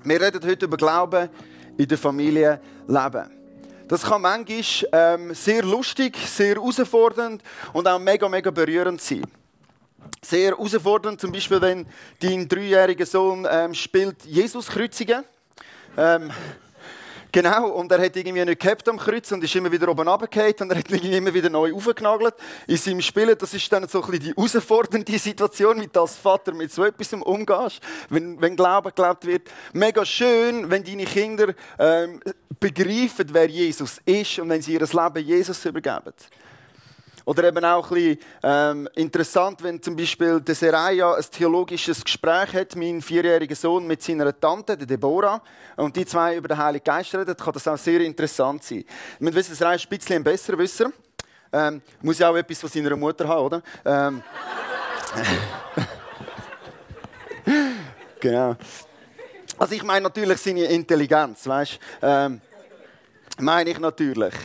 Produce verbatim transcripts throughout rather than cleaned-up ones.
Wir reden heute über Glauben in der Familie leben. Das kann manchmal ähm, sehr lustig, sehr herausfordernd und auch mega, mega berührend sein. Sehr herausfordernd, zum Beispiel, wenn dein dreijähriger Sohn ähm, spielt Jesus kreuzigen. Ähm, genau, und er hat irgendwie nicht gehabt am Kreuz und ist immer wieder oben runtergefallen und er hat ihn immer wieder neu aufgenagelt in seinem Spielen. Das ist dann so ein bisschen die herausfordernde Situation, wie du als Vater mit so etwas umgehst, wenn, wenn Glauben gelebt wird. Mega schön, wenn deine Kinder ähm, begreifen, wer Jesus ist und wenn sie ihr Leben Jesus übergeben. Oder eben auch ein bisschen ähm, interessant, wenn zum Beispiel der Seraya ein theologisches Gespräch hat, mein vierjähriger Sohn mit seiner Tante, der Deborah, und die zwei über den Heiligen Geist reden, kann das auch sehr interessant sein. Wir wissen, Seraya ist ein bisschen ein Besserwisser. Ähm, muss ja auch etwas von seiner Mutter haben, oder? Ähm, genau. Also ich meine natürlich seine Intelligenz, weißt? Ähm, meine ich natürlich.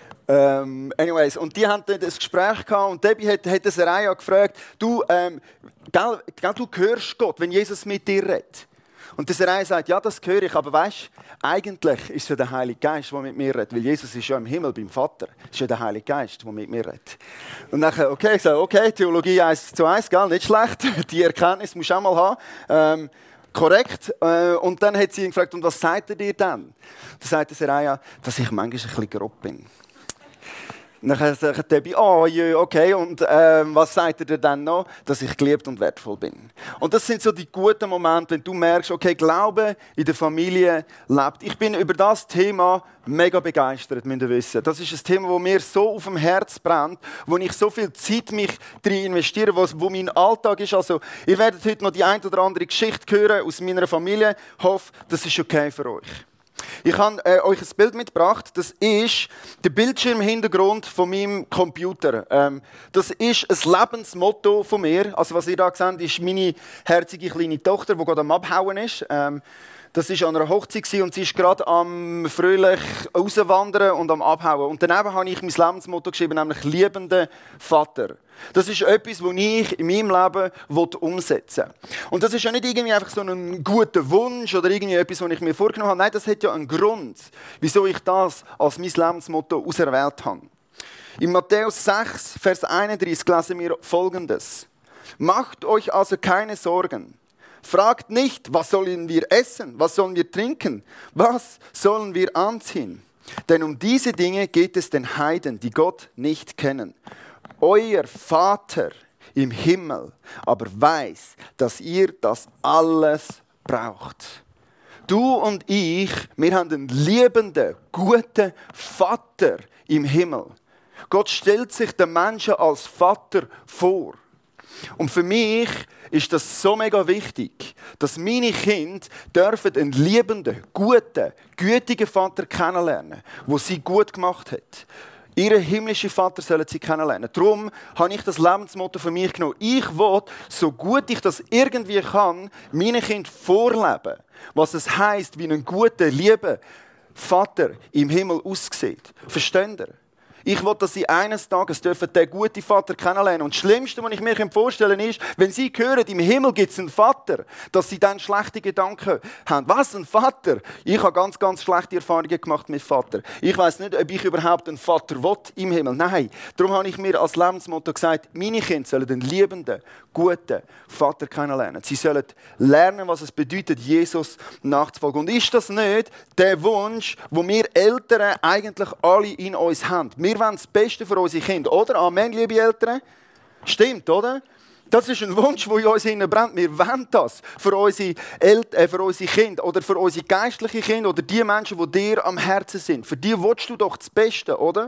Ähm, anyways, und die haben dann das Gespräch gehabt und Debbie hat, hat das Seraya gefragt, du, ähm, gell, gell, du hörst Gott, wenn Jesus mit dir redet. Und der Seraya sagt, ja, das höre ich, aber weißt, eigentlich ist es ja der Heilige Geist, der mit mir redet, weil Jesus ist ja im Himmel beim Vater. Es ist ja der Heilige Geist, der mit mir redet. Und dann, okay, so, okay, Theologie eins zu eins, gell, nicht schlecht, die Erkenntnis musst du auch mal haben. Ähm, Korrekt. Und dann hat sie ihn gefragt, und was sagt er dir dann? Da sagt der Seraya, dass ich manchmal ein bisschen grob bin. Und dann sagt Debbie, oh je, okay, und äh, was sagt er dir dann noch? Dass ich geliebt und wertvoll bin. Und das sind so die guten Momente, wenn du merkst, okay, Glaube in der Familie lebt. Ich bin über das Thema mega begeistert, müsst ihr wissen. Das ist ein Thema, das mir so auf dem Herz brennt, wo ich so viel Zeit mich drin investiere, wo, wo mein Alltag ist. Also, ihr werdet heute noch die ein oder andere Geschichte hören aus meiner Familie. Ich hoffe, das ist okay für euch. Ich habe äh, euch ein Bild mitgebracht. Das ist der Bildschirmhintergrund von meinem Computer. Ähm, das ist ein Lebensmotto von mir. Also was ihr hier seht, ist meine herzige kleine Tochter, die gerade am Abhauen ist. Ähm, das war an einer Hochzeit und sie ist gerade am fröhlich rauswandern und am Abhauen. Und daneben habe ich mein Lebensmotto geschrieben, nämlich liebender Vater. Das ist etwas, das ich in meinem Leben umsetzen will. Und das ist ja nicht irgendwie einfach so ein guter Wunsch oder irgendwie etwas, was ich mir vorgenommen habe. Nein, das hat ja einen Grund, wieso ich das als mein Lebensmotto auserwählt habe. In Matthäus sechs, Vers einunddreißig lesen wir Folgendes. Macht euch also keine Sorgen. Fragt nicht, was sollen wir essen, was sollen wir trinken, was sollen wir anziehen. Denn um diese Dinge geht es den Heiden, die Gott nicht kennen. Euer Vater im Himmel aber weiß, dass ihr das alles braucht. Du und ich, wir haben einen liebenden, guten Vater im Himmel. Gott stellt sich den Menschen als Vater vor. Und für mich ist das so mega wichtig, dass meine Kinder dürfen einen liebenden, guten, gütigen Vater kennenlernen, der sie gut gemacht hat. Ihren himmlischen Vater sollen sie kennenlernen. Darum habe ich das Lebensmotto für mich genommen. Ich will, so gut ich das irgendwie kann, meinen Kindern vorleben, was es heisst, wie ein guter, lieber Vater im Himmel aussieht. Versteht ihr? Ich will, dass sie eines Tages dürfen den guten Vater kennenlernen. Und das Schlimmste, was ich mir vorstellen kann, ist, wenn sie hören, im Himmel gibt es einen Vater, dass sie dann schlechte Gedanken haben. Was, ein Vater? Ich habe ganz, ganz schlechte Erfahrungen gemacht mit Vater. Ich weiss nicht, ob ich überhaupt einen Vater will im Himmel. Nein, darum habe ich mir als Lebensmotto gesagt, meine Kinder sollen den liebenden, guten Vater kennenlernen. Sie sollen lernen, was es bedeutet, Jesus nachzufolgen. Und ist das nicht der Wunsch, den wir Eltern eigentlich alle in uns haben? Wir wollen das Beste für unsere Kinder, oder? Amen, liebe Eltern. Stimmt, oder? Das ist ein Wunsch, der in uns brennt. Wir wollen das für unsere, Eltern, äh, für unsere Kinder oder für unsere geistlichen Kinder oder die Menschen, die dir am Herzen sind. Für die willst du doch das Beste, oder?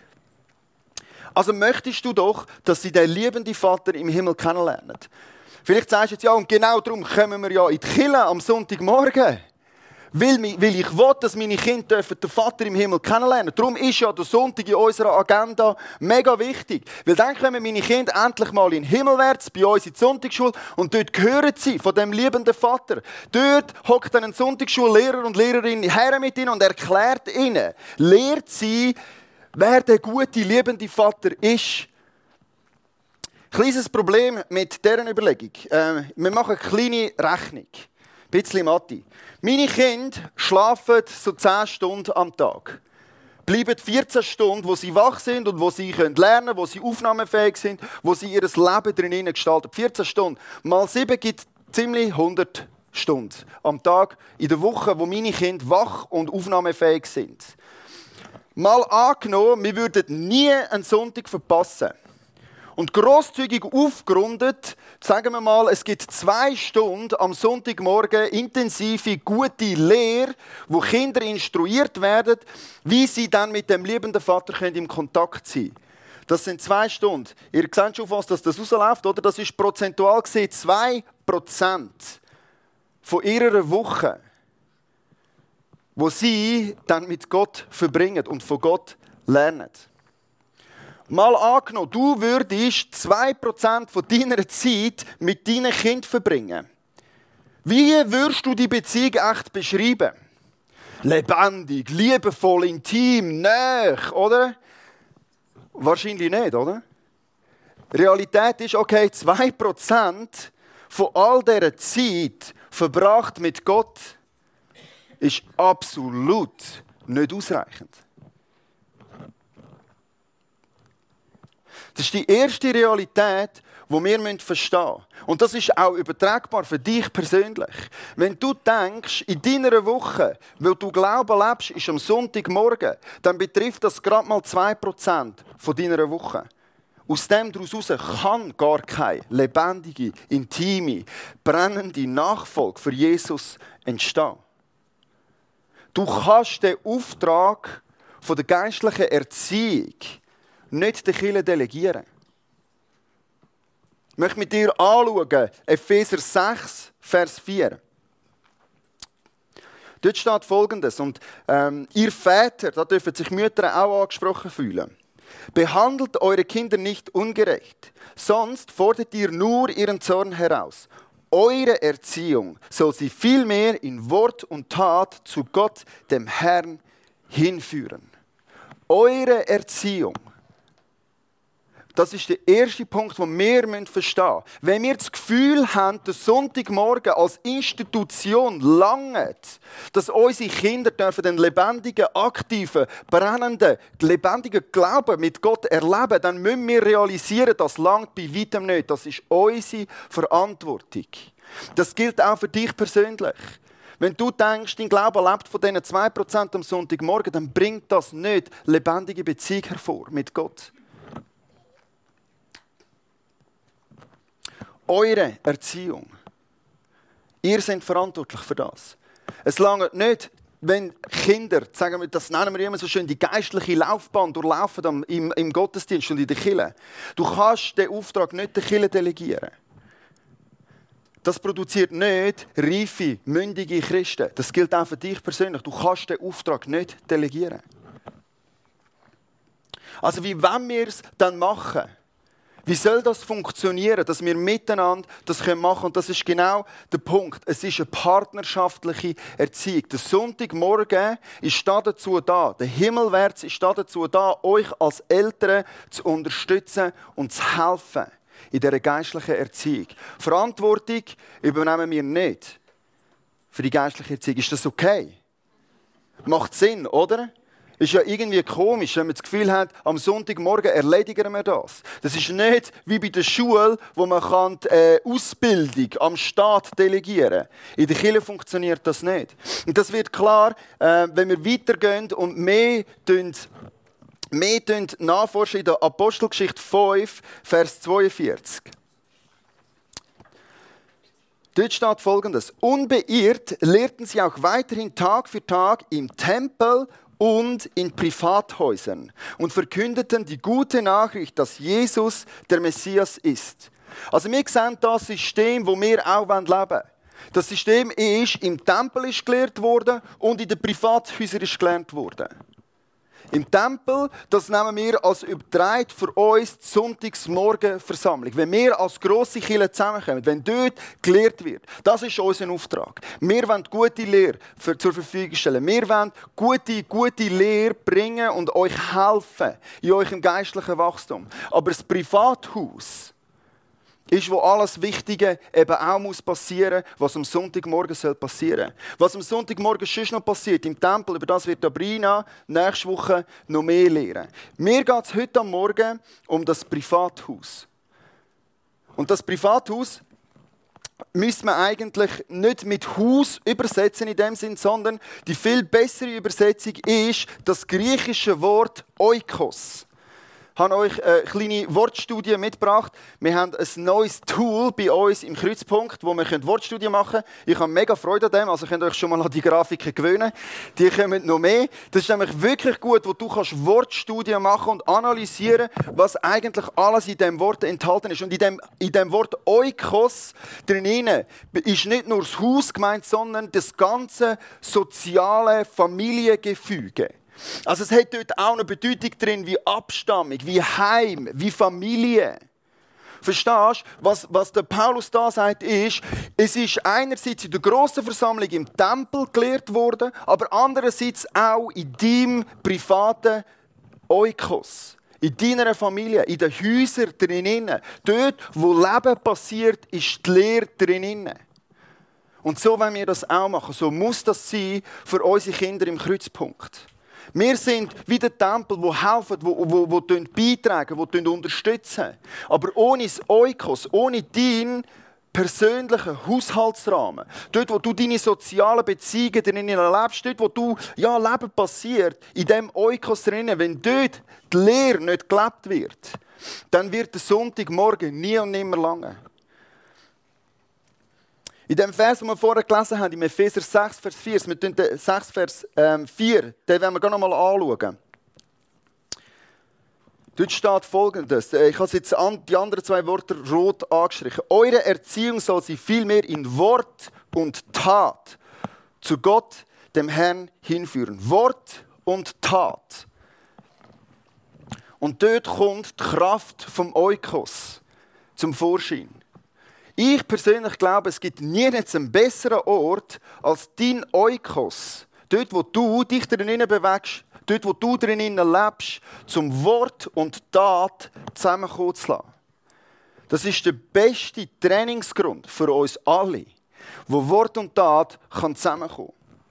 Also möchtest du doch, dass sie den liebenden Vater im Himmel kennenlernen. Vielleicht sagst du jetzt, ja, und genau darum kommen wir ja in die Kirche am Sonntagmorgen. Weil, weil ich will, dass meine Kinder den Vater im Himmel kennenlernen. Darum ist ja der Sonntag in unserer Agenda mega wichtig. Weil dann kommen meine Kinder endlich mal in den Himmelwärts, bei uns in die Sonntagsschule, und dort hören sie von dem liebenden Vater. Dort hockt dann ein Sonntagsschullehrer und Lehrerin her mit ihnen und erklärt ihnen, lehrt sie, wer der gute, liebende Vater ist. Kleines Problem mit dieser Überlegung. Äh, wir machen eine kleine Rechnung. bisschen Mathe. Meine Kinder schlafen so zehn Stunden am Tag. Bleiben vierzehn Stunden, wo sie wach sind und wo sie lernen können, wo sie aufnahmefähig sind, wo sie ihr Leben drinnen gestalten. vierzehn Stunden. Mal sieben gibt ziemlich hundert Stunden am Tag in der Woche, wo meine Kinder wach und aufnahmefähig sind. Mal angenommen, wir würden nie einen Sonntag verpassen. Und grosszügig aufgerundet, sagen wir mal, es gibt zwei Stunden am Sonntagmorgen intensive, gute Lehre, wo Kinder instruiert werden, wie sie dann mit dem liebenden Vater in Kontakt sein können. Das sind zwei Stunden. Ihr seht schon fast, dass das rausläuft, oder? Das ist prozentual gesehen zwei Prozent von ihrer Woche, wo sie dann mit Gott verbringen und von Gott lernen. Mal angenommen, du würdest zwei Prozent von deiner Zeit mit deinen Kindern verbringen. Wie würdest du die Beziehung echt beschreiben? Lebendig, liebevoll, intim, nah, oder? Wahrscheinlich nicht, oder? Realität ist, okay, zwei Prozent von all dieser Zeit verbracht mit Gott ist absolut nicht ausreichend. Das ist die erste Realität, die wir verstehen müssen. Und das ist auch übertragbar für dich persönlich. Wenn du denkst, in deiner Woche, weil du Glauben lebst, ist am Sonntagmorgen, dann betrifft das gerade mal zwei Prozent von deiner Woche. Aus dem daraus kann gar keine lebendige, intime, brennende Nachfolge für Jesus entstehen. Du kannst den Auftrag von der geistlichen Erziehung nicht der Kirche delegieren. Ich möchte mit dir anschauen, Epheser sechs, Vers vier. Dort steht Folgendes, und ähm, ihr Väter, da dürfen sich Mütter auch angesprochen fühlen. Behandelt eure Kinder nicht ungerecht, sonst fordert ihr nur ihren Zorn heraus. Eure Erziehung soll sie vielmehr in Wort und Tat zu Gott, dem Herrn, hinführen. Eure Erziehung. Das ist der erste Punkt, den wir verstehen müssen. Wenn wir das Gefühl haben, der Sonntagmorgen als Institution langt, dass unsere Kinder dürfen den lebendigen, aktiven, brennenden, lebendigen Glauben mit Gott erleben, dann müssen wir realisieren, das langt bei weitem nicht. Das ist unsere Verantwortung. Das gilt auch für dich persönlich. Wenn du denkst, dein Glaube lebt von diesen zwei Prozent am Sonntagmorgen, dann bringt das nicht lebendige Beziehung hervor mit Gott. Eure Erziehung. Ihr seid verantwortlich für das. Es langt nicht, wenn Kinder, sagen wir, das nennen wir immer so schön, die geistliche Laufbahn durchlaufen im, im Gottesdienst und in der Kirche. Du kannst den Auftrag nicht der Kirche delegieren. Das produziert nicht reife, mündige Christen. Das gilt auch für dich persönlich. Du kannst den Auftrag nicht delegieren. Also wie wollen wir es dann machen? Wie soll das funktionieren, dass wir miteinander das machen können? Und das ist genau der Punkt. Es ist eine partnerschaftliche Erziehung. Der Sonntagmorgen ist dazu da, der Himmelwärts ist dazu da, euch als Eltern zu unterstützen und zu helfen in dieser geistlichen Erziehung. Verantwortung übernehmen wir nicht für die geistliche Erziehung. Ist das okay? Macht Sinn, oder? Ist ja irgendwie komisch, wenn man das Gefühl hat, am Sonntagmorgen erledigen wir das. Das ist nicht wie bei der Schule, wo man kann die äh, Ausbildung am Staat delegieren kann. In der Kirche funktioniert das nicht. Und das wird klar, äh, wenn wir weitergehen und mehr, tun, mehr tun nachforschen in der Apostelgeschichte fünf, Vers zweiundvierzig. Dort steht Folgendes. Unbeirrt lehrten sie auch weiterhin Tag für Tag im Tempel und in Privathäusern und verkündeten die gute Nachricht, dass Jesus der Messias ist. Also wir sehen das System, wo wir auch leben wollen. Das System ist, im Tempel ist gelehrt worden und in den Privathäusern ist gelernt worden. Im Tempel, das nehmen wir als übertragen für uns die Sonntagsmorgenversammlung. Wenn wir als grosse Kirche zusammenkommen, wenn dort gelehrt wird, das ist unser Auftrag. Wir wollen gute Lehre für, zur Verfügung stellen. Wir wollen gute, gute Lehre bringen und euch helfen in eurem geistlichen Wachstum. Aber das Privathaus, ist, wo alles Wichtige eben auch muss passieren, was am Sonntagmorgen soll passieren. Was am Sonntagmorgen schon noch passiert im Tempel, über das wird Sabrina nächste Woche noch mehr lehren. Mir geht es heute am Morgen um das Privathaus. Und das Privathaus müsste man eigentlich nicht mit Haus übersetzen in dem Sinn, sondern die viel bessere Übersetzung ist das griechische Wort Oikos. Ich habe euch eine kleine Wortstudie mitgebracht. Wir haben ein neues Tool bei uns im Kreuzpunkt, wo wir Wortstudien machen können. Ich habe mega Freude an dem, also könnt ihr euch schon mal an die Grafiken gewöhnen. Die kommen noch mehr. Das ist nämlich wirklich gut, wo du kannst Wortstudien machen und analysieren, was eigentlich alles in diesem Wort enthalten ist. Und in dem, in dem Wort Oikos drinnen ist nicht nur das Haus gemeint, sondern das ganze soziale Familiengefüge. Also es hat dort auch eine Bedeutung drin wie Abstammung, wie Heim, wie Familie. Verstehst du? Was, was der Paulus da sagt, ist, es ist einerseits in der grossen Versammlung im Tempel gelehrt worden, aber andererseits auch in deinem privaten Oikos, in deiner Familie, in den Häusern drinnen. Dort, wo Leben passiert, ist die Lehre drinnen. Und so wollen wir das auch machen. So muss das sein für unsere Kinder im Kreuzpunkt. Wir sind wie der Tempel, die helfen, die beitragen, die unterstützen. Aber ohne das Oikos, ohne deinen persönlichen Haushaltsrahmen, dort, wo du deine sozialen Beziehungen drin erlebst, dort, wo du, ja, Leben passiert, in diesem Oikos drin, wenn dort die Lehre nicht gelebt wird, dann wird der Sonntagmorgen nie und nimmer lange. In dem Vers, den wir vorher gelesen haben, im Epheser sechs, Vers vier, wir tun den sechs, Vers vier, den wollen wir gerne noch mal anschauen. Dort steht Folgendes. Ich habe jetzt die anderen zwei Worte rot angestrichen. Eure Erziehung soll sie vielmehr in Wort und Tat zu Gott, dem Herrn, hinführen. Wort und Tat. Und dort kommt die Kraft vom Oikos zum Vorschein. Ich persönlich glaube, es gibt nirgends einen besseren Ort als dein Oikos. Dort, wo du dich drinnen bewegst, dort, wo du drinnen lebst, zum Wort und Tat zusammenkommen zu lassen. Das ist der beste Trainingsgrund für uns alle, wo Wort und Tat zusammenkommen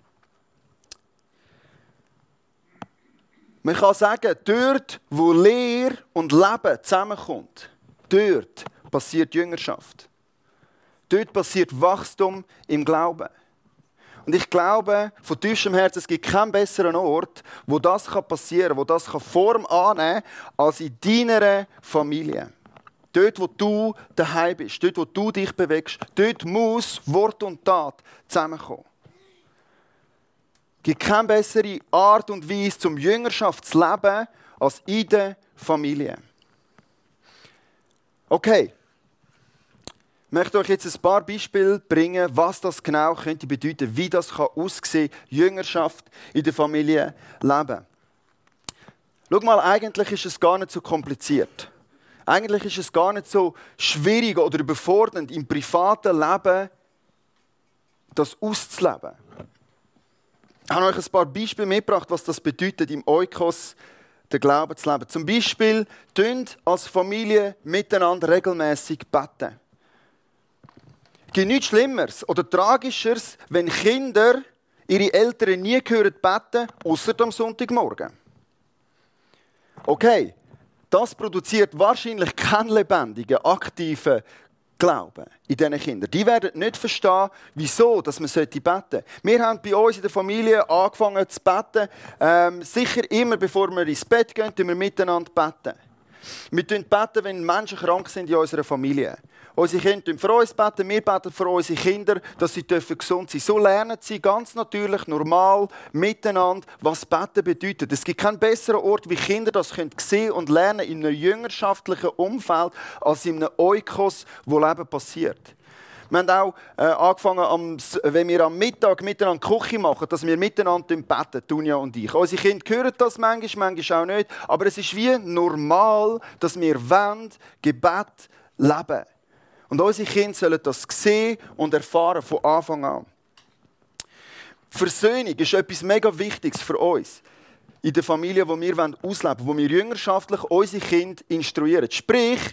kann. Man kann sagen, dort, wo Lehre und Leben zusammenkommt, dort passiert Jüngerschaft. Dort passiert Wachstum im Glauben. Und ich glaube, von tiefstem Herzen, es gibt keinen besseren Ort, wo das passieren kann, wo das Form annehmen kann, als in deiner Familie. Dort, wo du daheim bist, dort, wo du dich bewegst, dort muss Wort und Tat zusammenkommen. Es gibt keine bessere Art und Weise, zum Jüngerschaft zu leben, als in der Familie. Okay. Ich möchte euch jetzt ein paar Beispiele bringen, was das genau könnte bedeuten, wie das aussehen kann, Jüngerschaft in der Familie leben. Schau mal, eigentlich ist es gar nicht so kompliziert. Eigentlich ist es gar nicht so schwierig oder überfordernd, im privaten Leben das auszuleben. Ich habe euch ein paar Beispiele mitgebracht, was das bedeutet, im Oikos den Glauben zu leben. Zum Beispiel, tönt als Familie miteinander regelmäßig beten. Es gibt nichts Schlimmeres oder Tragischeres, wenn Kinder ihre Eltern nie hören beten, ausser am Sonntagmorgen. Okay, das produziert wahrscheinlich keinen lebendigen, aktiven Glauben in diesen Kindern. Die werden nicht verstehen, wieso dass man beten sollte. Wir haben bei uns in der Familie angefangen zu beten. Ähm, sicher immer, bevor wir ins Bett gehen, tun wir miteinander beten. Wir beten, wenn Menschen krank sind in unserer Familie. Unsere Kinder beten für uns beten, wir beten für unsere Kinder, dass sie gesund sein dürfen. So lernen sie ganz natürlich, normal, miteinander, was Beten bedeutet. Es gibt keinen besseren Ort, wie Kinder das sehen und lernen in einem jüngerschaftlichen Umfeld, als in einem Oikos, wo Leben passiert. Wir haben auch äh, angefangen, am, wenn wir am Mittag miteinander Küche machen, dass wir miteinander beten, Tunja und ich. Unsere Kinder hören das manchmal, manchmal auch nicht. Aber es ist wie normal, dass wir wollen, Gebet leben. Und unsere Kinder sollen das sehen und erfahren von Anfang an. Versöhnung ist etwas mega Wichtiges für uns. In der Familie, die wir ausleben wollen, wo wir jüngerschaftlich unsere Kinder instruieren. Sprich,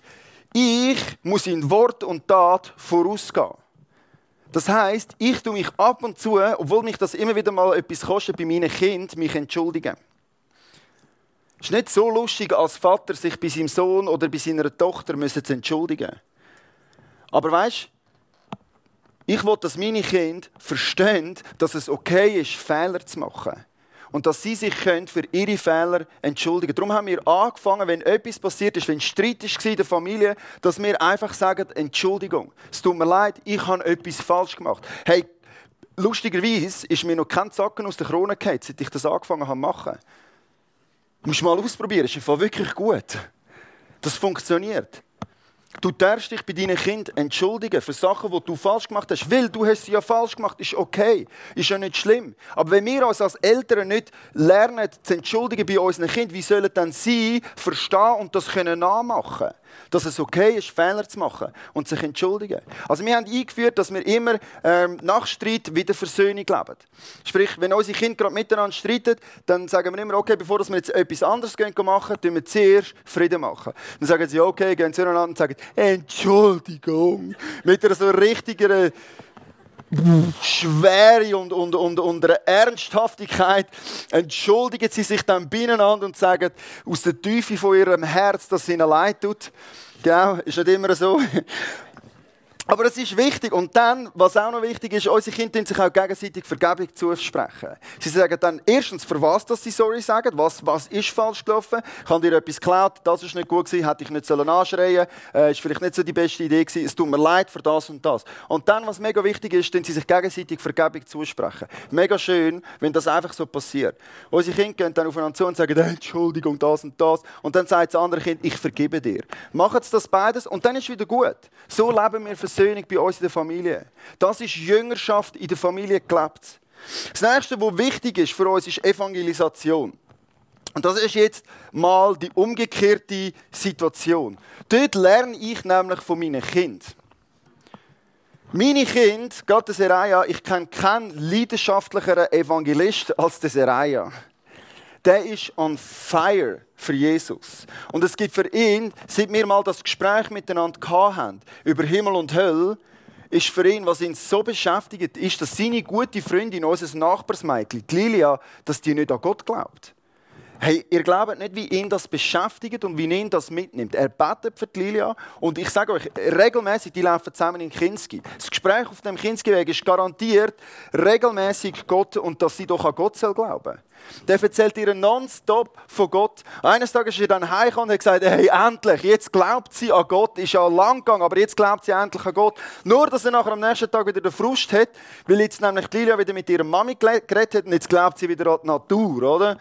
Ich muss in Wort und Tat vorausgehen. Das heisst, ich tue mich ab und zu, obwohl mich das immer wieder mal etwas kostet, bei meinen Kindern mich entschuldigen. Es ist nicht so lustig, als Vater sich bei seinem Sohn oder bei seiner Tochter zu entschuldigen. Aber weisst, ich will, dass meine Kinder verstehen, dass es okay ist, Fehler zu machen. Und dass sie sich für ihre Fehler entschuldigen können. Darum haben wir angefangen, wenn etwas passiert ist, wenn Streit war in der Familie, dass wir einfach sagen, Entschuldigung, es tut mir leid, ich habe etwas falsch gemacht. Hey, lustigerweise ist mir noch kein Zacken aus der Krone gefallen, seit ich das angefangen habe zu machen. Du musst mal ausprobieren, es ist wirklich gut. Das funktioniert. Du darfst dich bei deinen Kindern entschuldigen für Sachen, die du falsch gemacht hast. Weil du hast sie ja falsch gemacht, ist okay, ist ja nicht schlimm. Aber wenn wir uns als Eltern nicht lernen, zu entschuldigen bei unseren Kindern, wie sollen dann sie verstehen und das können nachmachen? Dass es okay ist, Fehler zu machen und sich entschuldigen. Also wir haben eingeführt, dass wir immer ähm, nach Streit wieder Versöhnung leben. Sprich, wenn unsere Kinder gerade miteinander streiten, dann sagen wir immer, okay, bevor wir jetzt etwas anderes machen, tun wir zuerst Frieden machen. Dann sagen sie, okay, gehen zueinander und sagen, Entschuldigung. Mit einer so richtigen Schwere und, und, und, und einer Ernsthaftigkeit entschuldigen sie sich dann beieinander und sagen aus der Tiefe von ihrem Herz, dass es ihnen leid tut. Genau, ist nicht immer so. Aber es ist wichtig. Und dann, was auch noch wichtig ist, unsere Kinder tun sich auch gegenseitig Vergebung zusprechen. Sie sagen dann erstens, für was dass sie sorry sagen, was, was ist falsch gelaufen, ich habe dir etwas geklaut, das ist nicht gut gewesen, hätte ich nicht sollen anschreien, äh, ist vielleicht nicht so die beste Idee gewesen, es tut mir leid für das und das. Und dann, was mega wichtig ist, tun sie sich gegenseitig Vergebung zusprechen. Mega schön, wenn das einfach so passiert. Unsere Kinder gehen dann aufeinander zu und sagen, Entschuldigung, das und das. Und dann sagt das andere Kind, ich vergebe dir. Machen sie das beides und dann ist es wieder gut. So leben wir Versöhnung bei uns in der Familie. Das ist Jüngerschaft in der Familie gelebt. Das nächste, was wichtig ist für uns, ist Evangelisation. Und das ist jetzt mal die umgekehrte Situation. Dort lerne ich nämlich von meinen Kindern. Meine Kinder, gerade der Seraya, ich kenne keinen leidenschaftlicheren Evangelist als der Seraya. Der ist on fire für Jesus. Und es gibt für ihn, seit wir mal das Gespräch miteinander hatten, über Himmel und Hölle, ist für ihn, was ihn so beschäftigt, ist, dass seine gute Freundin, unser Nachbarsmädchen, die Lilia, dass die nicht an Gott glaubt. Hey, ihr glaubt nicht, wie ihn das beschäftigt und wie ihn das mitnimmt. Er betet für die Lilia und ich sage euch, regelmäßig, die laufen zusammen in Kinski. Das Gespräch auf dem Kinski-Weg ist garantiert regelmäßig Gott und dass sie doch an Gott soll glauben. Der erzählt ihr nonstop von Gott. Eines Tages ist er dann heimgekommen und hat gesagt, hey, endlich, jetzt glaubt sie an Gott. Ist ja lang gegangen, aber jetzt glaubt sie endlich an Gott. Nur, dass er nachher am nächsten Tag wieder den Frust hat, weil jetzt nämlich die Lilia wieder mit ihrer Mami geredet hat und jetzt glaubt sie wieder an die Natur, oder?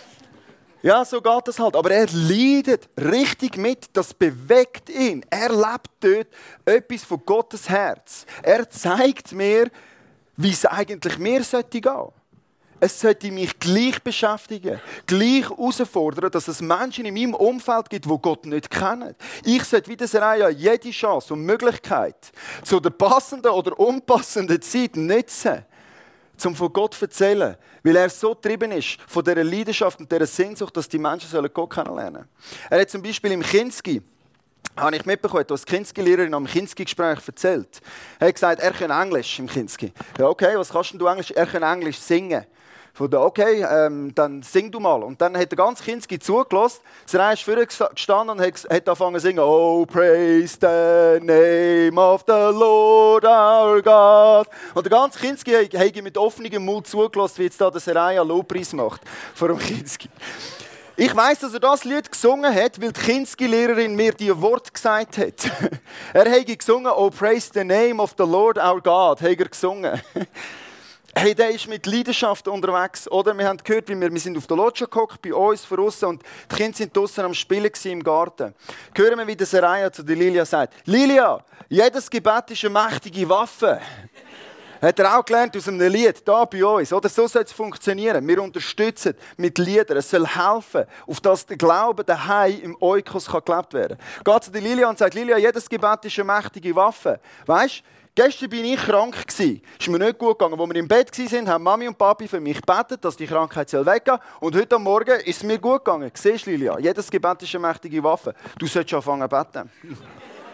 Ja, so geht das halt. Aber er leidet richtig mit. Das bewegt ihn. Er lebt dort etwas von Gottes Herz. Er zeigt mir, wie es eigentlich mir sollte gehen. Es sollte mich gleich beschäftigen, gleich herausfordern, dass es Menschen in meinem Umfeld gibt, die Gott nicht kennen. Ich sollte wie der Seraya jede Chance und Möglichkeit zu der passenden oder unpassenden Zeit nutzen, um von Gott zu erzählen. Weil er so getrieben ist von dieser Leidenschaft und dieser Sehnsucht, dass die Menschen Gott kennenlernen sollen. Er hat zum Beispiel im Kinski, habe ich mitbekommen, was die Kinski-Lehrerin am Kinski-Gespräch erzählt. Er hat gesagt, er kann Englisch im Kinski. Ja, okay, was kannst du Englisch? Er kann Englisch singen. Von der, okay, ähm, dann sing du mal. Und dann hat der ganze Kinski zugelassen. Er ist vorne gestanden und hat, hat angefangen zu singen. Oh, praise the name of the Lord our God. Und der ganze Kinski hat mit offenem Mund zugelassen, wie jetzt da der Seraya Lobpreis macht vor dem Kinski. Ich weiss, dass er das Lied gesungen hat, weil die Kinski-Lehrerin mir die Worte gesagt hat. Er hat gesungen, oh, praise the name of the Lord our God, hat er gesungen. Hey, der ist mit Leidenschaft unterwegs. Oder wir haben gehört, wie wir, wir sind auf der Loggia gehockt, bei uns draussen, und die Kinder sind draussen am Spielen im Garten. Hören wir, wie der Seraya zu der Lilia sagt: Lilia, jedes Gebet ist eine mächtige Waffe. Hat er auch gelernt aus einem Lied, hier bei uns. Oder so soll es funktionieren. Wir unterstützen mit Liedern. Es soll helfen, auf das der Glaube daheim im Oikos kann gelebt werden kann. Geht zu der Lilia und sagt: Lilia, jedes Gebet ist eine mächtige Waffe. Weisst? Gestern war ich krank. Es ist mir nicht gut gegangen. Als wir im Bett waren, haben Mami und Papi für mich gebetet, dass die Krankheit weggehen soll. Und heute am Morgen ist es mir gut gegangen. Siehst du, Lilia, jedes Gebet ist eine mächtige Waffe. Du solltest anfangen zu beten.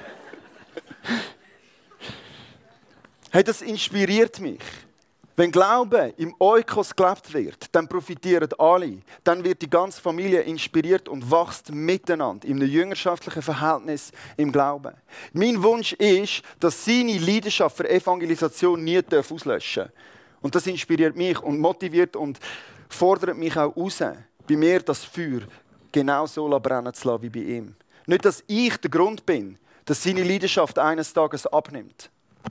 Hey, das inspiriert mich. Wenn Glaube im Oikos gelebt wird, dann profitieren alle. Dann wird die ganze Familie inspiriert und wächst miteinander in einem jüngerschaftlichen Verhältnis im Glauben. Mein Wunsch ist, dass seine Leidenschaft für Evangelisation nie auslöschen darf. Und das inspiriert mich und motiviert und fordert mich auch raus, bei mir das Feuer genau so brennen zu lassen wie bei ihm. Nicht, dass ich der Grund bin, dass seine Leidenschaft eines Tages abnimmt.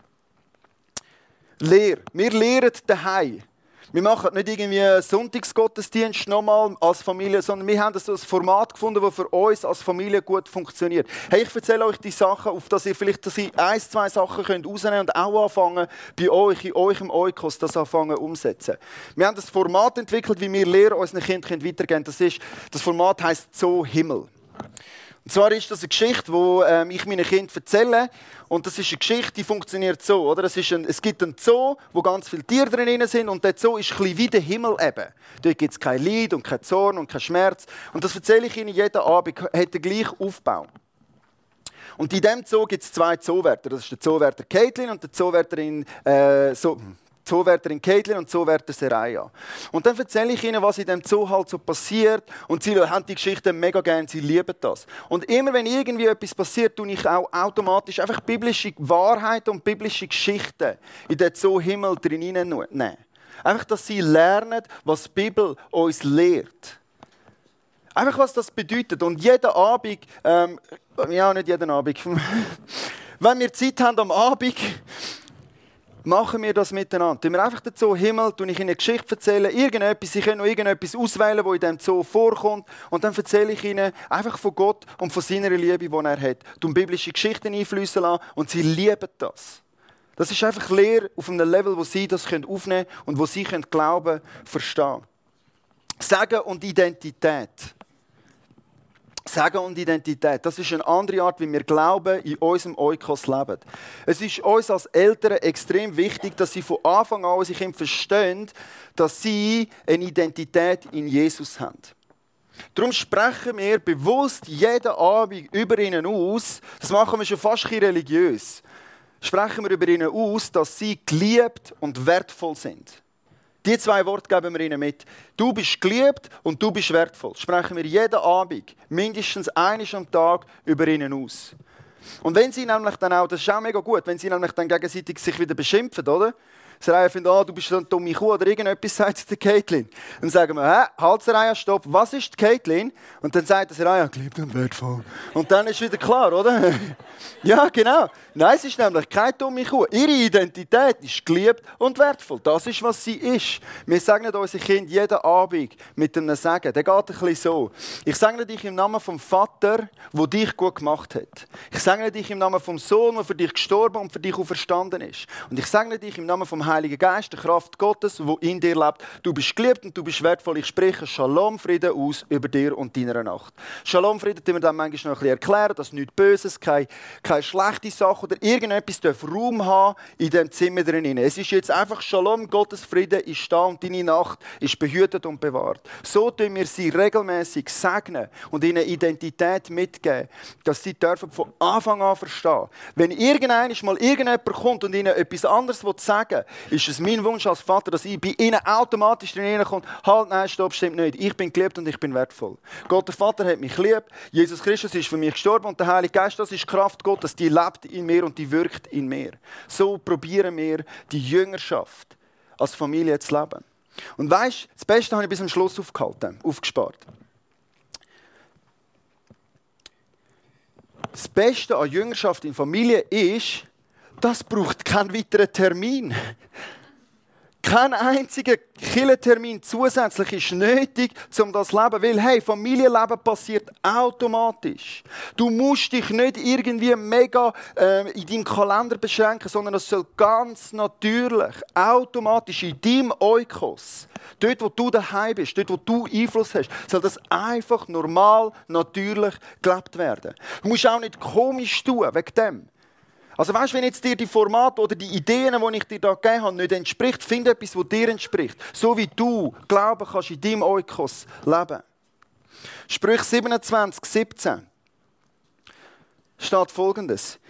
Lehr. Wir lehren daheim. Wir machen nicht irgendwie einen Sonntagsgottesdienst nochmal als Familie, sondern wir haben so ein Format gefunden, das für uns als Familie gut funktioniert. Hey, ich erzähle euch die Sachen, auf dass ihr vielleicht dass ihr ein, zwei Sachen könnt rausnehmen und auch anfangen, bei euch, in eurem Oikos, das anfangen umsetzen. Wir haben das Format entwickelt, wie wir Lehrer unseren Kindern weitergeben. Das, ist, das Format heisst «Zoo Himmel». Und zwar ist das eine Geschichte, die ähm, ich meinen Kindern erzähle. Und das ist eine Geschichte, die funktioniert so. Oder? Es, ist ein, es gibt einen Zoo, wo ganz viele Tiere drin sind. Und der Zoo ist ein bisschen wie der Himmel eben. Dort gibt es kein Leid und kein Zorn und kein Schmerz. Und das erzähle ich ihnen jeden Abend. Hat den gleichen Aufbau. Und in diesem Zoo gibt es zwei Zoowärter. Das ist der Zoowärter Caitlin und der Zoowärterin äh, so Zoowärterin Caitlin und Zoowärter Seraya. Und dann erzähle ich ihnen, was in diesem Zoo halt so passiert. Und sie haben die Geschichte mega gerne, sie lieben das. Und immer wenn irgendwie etwas passiert, tue ich auch automatisch einfach biblische Wahrheiten und biblische Geschichten in den Zoo Himmel drin hineinnehmen. Einfach, dass sie lernen, was die Bibel uns lehrt. Einfach, was das bedeutet. Und jeden Abend, ähm, ja, nicht jeden Abend, wenn wir Zeit haben am Abend, machen wir das miteinander. Tun wir einfach den Zoo Himmel, tue ich ihnen eine Geschichte erzählen, irgendetwas, sie können noch irgendetwas auswählen, das in diesem Zoo vorkommt. Und dann erzähle ich ihnen einfach von Gott und von seiner Liebe, die er hat. Tun biblische Geschichten einfließen lassen und sie lieben das. Das ist einfach Lehre auf einem Level, wo sie das aufnehmen können und wo sie Glauben verstehen. Sagen und Identität. Sagen und Identität, das ist eine andere Art, wie wir Glauben in unserem Oikos leben. Es ist uns als Eltern extrem wichtig, dass sie von Anfang an unsere Kinder verstehen, dass sie eine Identität in Jesus haben. Darum sprechen wir bewusst jeden Abend über ihnen aus, das machen wir schon fast religiös, sprechen wir über ihnen aus, dass sie geliebt und wertvoll sind. Die zwei Worte geben wir ihnen mit. Du bist geliebt und du bist wertvoll. Sprechen wir jeden Abend, mindestens einmal am Tag, über ihnen aus. Und wenn sie nämlich dann auch, das ist auch mega gut, wenn sie nämlich dann gegenseitig sich wieder beschimpfen, oder? Seraya findet, ah, du bist so eine dumme Kuh oder irgendetwas, sagt sie der Caitlin. Dann sagen wir, hä, halt Seraya, stopp, was ist die Caitlin? Und dann sagt Seraya, geliebt und wertvoll. Und dann ist wieder klar, oder? Ja, genau. Nein, es ist nämlich keine dumme Kuh. Ihre Identität ist geliebt und wertvoll. Das ist, was sie ist. Wir segnen unsere Kinder jeden Abend mit einem Segen. Der geht ein bisschen so. Ich segne dich im Namen vom Vater, der dich gut gemacht hat. Ich segne dich im Namen vom Sohn, der für dich gestorben und für dich auferstanden ist. Und ich segne dich im Namen vom Heiligen Geist, der Kraft Gottes, die in dir lebt. Du bist geliebt und du bist wertvoll. Ich spreche Shalom-Frieden aus über dir und deiner Nacht. Shalom-Frieden, den wir dann manchmal noch ein bisschen erklären, dass nichts Böses, keine, keine schlechte Sache oder irgendetwas darf Raum haben in diesem Zimmer drin. Es ist jetzt einfach Shalom, Gottes Frieden ist da und deine Nacht ist behütet und bewahrt. So tun wir sie regelmäßig segnen und ihnen Identität mitgeben, dass sie dürfen von Anfang an verstehen. Wenn irgendwann mal irgendjemand kommt und ihnen etwas anderes sagen will, ist es mein Wunsch als Vater, dass ich bei ihnen automatisch drin kommt, halt, nein, stopp, stimmt nicht. Ich bin geliebt und ich bin wertvoll. Gott, der Vater, hat mich lieb. Jesus Christus ist für mich gestorben und der Heilige Geist, das ist die Kraft Gottes, die lebt in mir und die wirkt in mir. So probieren wir, die Jüngerschaft als Familie zu leben. Und weisst, das Beste habe ich bis zum Schluss aufgehalten, aufgespart. Das Beste an Jüngerschaft in Familie ist, das braucht keinen weiteren Termin. Kein einziger Kirchentermin zusätzlich ist nötig, um das Leben. Weil, hey, Familienleben passiert automatisch. Du musst dich nicht irgendwie mega äh, in deinem Kalender beschränken, sondern es soll ganz natürlich, automatisch in deinem Oikos, dort, wo du daheim bist, dort, wo du Einfluss hast, soll das einfach normal, natürlich gelebt werden. Du musst auch nicht komisch tun wegen dem. Also weißt, wenn jetzt dir die Formate oder die Ideen, die ich dir da gegeben habe, nicht entspricht, finde etwas, das dir entspricht. So wie du glauben kannst, in deinem Oikos leben. Sprüche siebenundzwanzig, siebzehn steht Folgendes.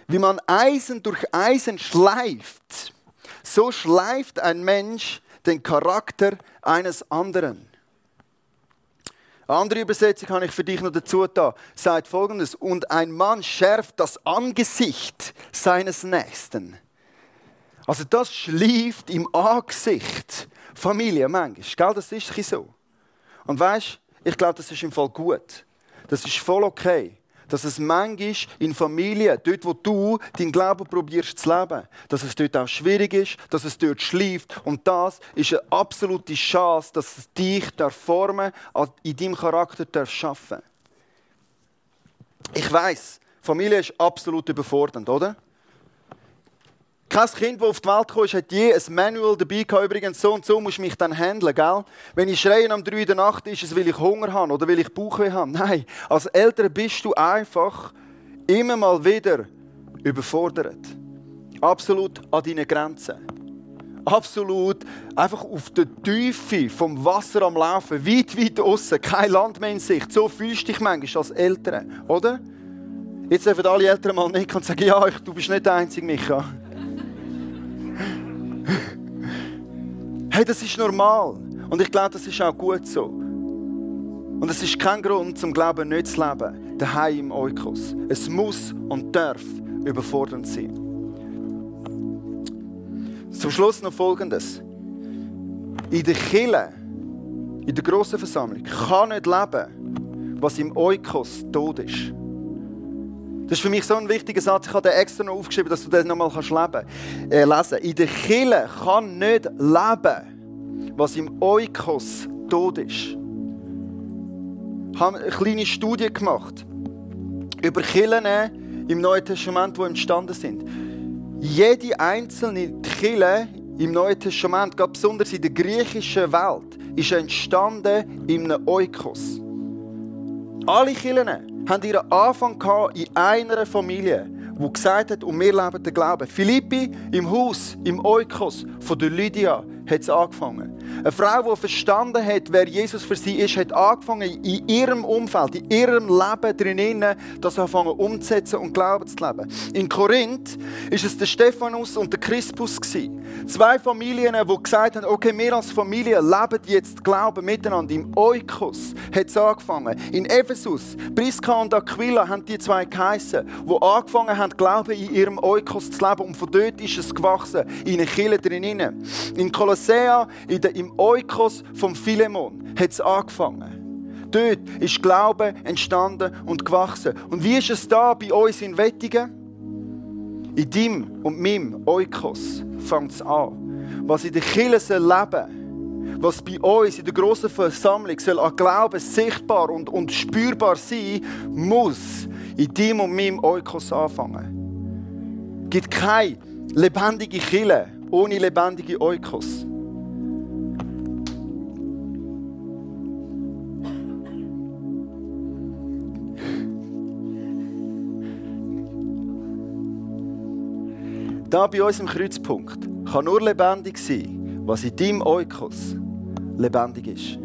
Wie man Eisen durch Eisen schleift, so schleift ein Mensch den Charakter eines anderen. Eine andere Übersetzung habe ich für dich noch dazu da. Sagt Folgendes: Und ein Mann schärft das Angesicht seines Nächsten. Also das schleift im Angesicht. Familie manchmal, gell? Das ist so. Und weisst, ich glaube, das ist im Fall gut. Das ist voll okay. Dass es manchmal in Familien, dort wo du deinen Glauben probierst zu leben, dass es dort auch schwierig ist, dass es dort schleift. Und das ist eine absolute Chance, dass es dich formen darf, in deinem Charakter schaffen darf. Ich weiss, Familie ist absolut überfordernd, oder? Kein Kind, das auf die Welt kam, hat je ein Manual dabei gehabt, übrigens, so und so musst du mich dann handeln, gell? Wenn ich schreie am drei in der Nacht, ist es, weil ich Hunger habe oder weil ich Bauchweh habe. Nein, als Eltern bist du einfach immer mal wieder überfordert. Absolut an deinen Grenzen. Absolut einfach auf der Tiefe vom Wasser am Laufen, weit, weit aussen, kein Land mehr in Sicht. So fühlst du dich manchmal als Eltern, oder? Jetzt dürfen alle Eltern mal nicken und sagen, ja, du bist nicht der Einzige, Micha. Hey, das ist normal. Und ich glaube, das ist auch gut so. Und es ist kein Grund, zum Glauben nicht zu leben, daheim im Oikos. Es muss und darf überfordernd sein. Zum Schluss noch Folgendes. In der Kirche, in der grossen Versammlung, kann nicht leben, was im Oikos tot ist. Das ist für mich so ein wichtiger Satz. Ich habe den extra noch aufgeschrieben, dass du das nochmal leben äh, lesen. In der Kirche kann nicht leben, was im Oikos tot ist. Ich habe eine kleine Studie gemacht über Kirchen im Neuen Testament, die entstanden sind. Jede einzelne Kirche im Neuen Testament, gerade besonders in der griechischen Welt, ist entstanden in einem Oikos. Alle Kirchen haben ihren Anfang in einer Familie, die gesagt hat, und wir leben den Glauben. Philippi im Haus, im Oikos von der Lydia, hat es angefangen. Eine Frau, die verstanden hat, wer Jesus für sie ist, hat angefangen, in ihrem Umfeld, in ihrem Leben drinnen, das angefangen umzusetzen und Glauben zu leben. In Korinth war es der Stephanus und der Crispus. Zwei Familien, die gesagt haben, okay, wir als Familie leben jetzt Glauben miteinander. Im Oikos hat es angefangen. In Ephesus, Priska und Aquila haben die zwei geheissen, die angefangen haben, Glauben in ihrem Oikos zu leben. Und von dort ist es gewachsen, in eine Kirche drinnen. In Kolossea, in der, im Oikos vom Philemon, hat es angefangen. Dort ist Glaube entstanden und gewachsen. Und wie ist es da bei uns in Wettigen? In deinem und meinem Oikos fängt es an. Was in der Kirche soll leben, was bei uns in der grossen Versammlung soll an Glauben sichtbar und, und spürbar sein, muss in deinem und meinem Oikos anfangen. Es gibt keine lebendige Kirche ohne lebendige Oikos. Da bei uns im Kreuzpunkt kann nur lebendig sein, was in deinem Oikos lebendig ist.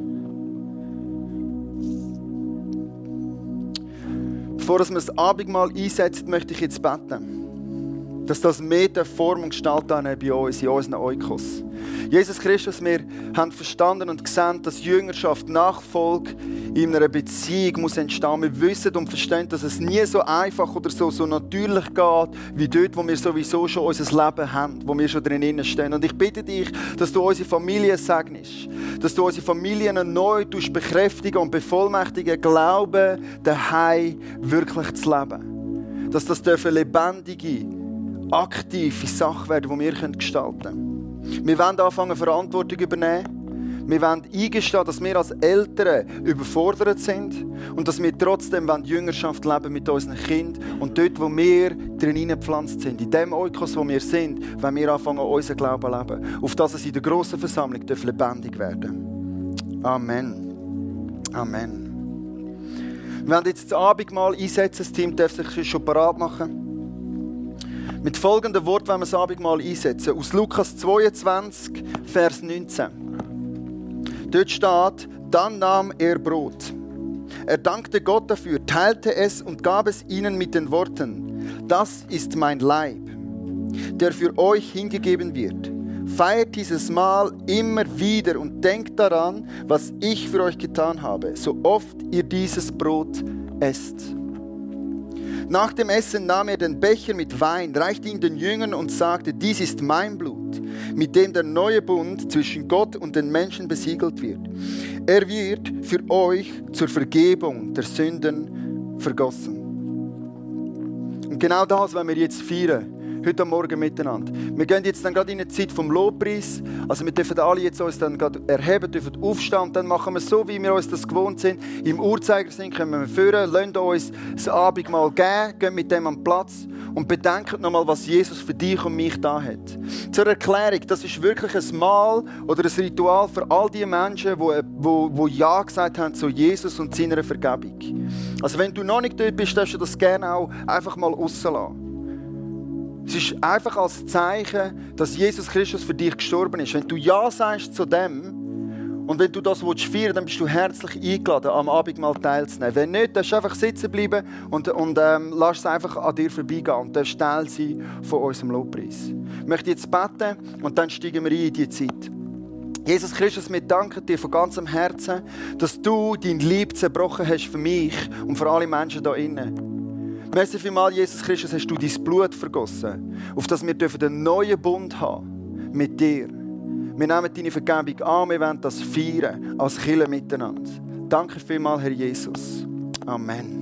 Bevor wir das Abendmahl einsetzen, möchte ich jetzt beten, dass das mehr Form und Gestalt annehmen bei uns, in unseren Oikos. Jesus Christus, wir haben verstanden und gesehen, dass Jüngerschaft, Nachfolge in einer Beziehung muss entstehen. Wir wissen und verstehen, dass es nie so einfach oder so, so natürlich geht, wie dort, wo wir sowieso schon unser Leben haben, wo wir schon drinnen stehen. Und ich bitte dich, dass du unsere Familie segnest, dass du unsere Familien neu bekräftigen und bevollmächtigen, Glauben daheim wirklich zu leben. Dass das dürfen lebendige, aktive Sachen werden, die wir gestalten können. Wir wollen anfangen, Verantwortung zu übernehmen. Wir wollen eingestehen, dass wir als Eltern überfordert sind und dass wir trotzdem Jüngerschaft leben mit unseren Kindern. Und dort, wo wir drin gepflanzt sind, in dem Oikos, wo wir sind, wollen wir anfangen, unseren Glauben zu leben. Auf das es in der grossen Versammlung lebendig werden darf. Amen. Amen. Wir werden jetzt das Abendmahl einsetzen. Das Team darf sich schon bereit machen. Mit folgendem Wort wollen wir das Abendmahl einsetzen. Aus Lukas zweiundzwanzig, Vers neunzehn. Dort steht, dann nahm er Brot. Er dankte Gott dafür, teilte es und gab es ihnen mit den Worten, das ist mein Leib, der für euch hingegeben wird. Feiert dieses Mahl immer wieder und denkt daran, was ich für euch getan habe, so oft ihr dieses Brot esst. Nach dem Essen nahm er den Becher mit Wein, reichte ihn den Jüngern und sagte, dies ist mein Blut, mit dem der neue Bund zwischen Gott und den Menschen besiegelt wird. Er wird für euch zur Vergebung der Sünden vergossen. Und genau das wollen wir jetzt feiern. Heute Morgen miteinander. Wir gehen jetzt dann gerade in eine Zeit vom Lobpreis. Also wir dürfen alle jetzt uns dann gerade erheben, dürfen aufstehen. Und dann machen wir so, wie wir uns das gewohnt sind. Im Uhrzeigersinn kommen wir führen, lassen uns das Abendmahl geben, gehen mit dem an den Platz und bedenken nochmal, was Jesus für dich und mich da hat. Zur Erklärung, das ist wirklich ein Mahl oder ein Ritual für all die Menschen, die, die, die Ja gesagt haben zu Jesus und seiner Vergebung. Also wenn du noch nicht dort bist, darfst du das gerne auch einfach mal rauslassen. Es ist einfach als Zeichen, dass Jesus Christus für dich gestorben ist. Wenn du Ja sagst zu dem und wenn du das feiern willst, dann bist du herzlich eingeladen, am Abendmahl teilzunehmen. Wenn nicht, darfst du einfach sitzen bleiben und, und ähm, lass es einfach an dir vorbeigehen und darfst Teil sein von unserem Lobpreis. Ich möchte jetzt beten und dann steigen wir ein in diese Zeit. Jesus Christus, wir danken dir von ganzem Herzen, dass du dein Leib zerbrochen hast für mich und für alle Menschen hier innen. Merci vielmals, Jesus Christus, hast du dein Blut vergossen, auf das wir einen neuen Bund haben mit dir. Wir nehmen deine Vergebung an, wir wollen das feiern, als Kirche miteinander. Danke vielmals, Herr Jesus. Amen.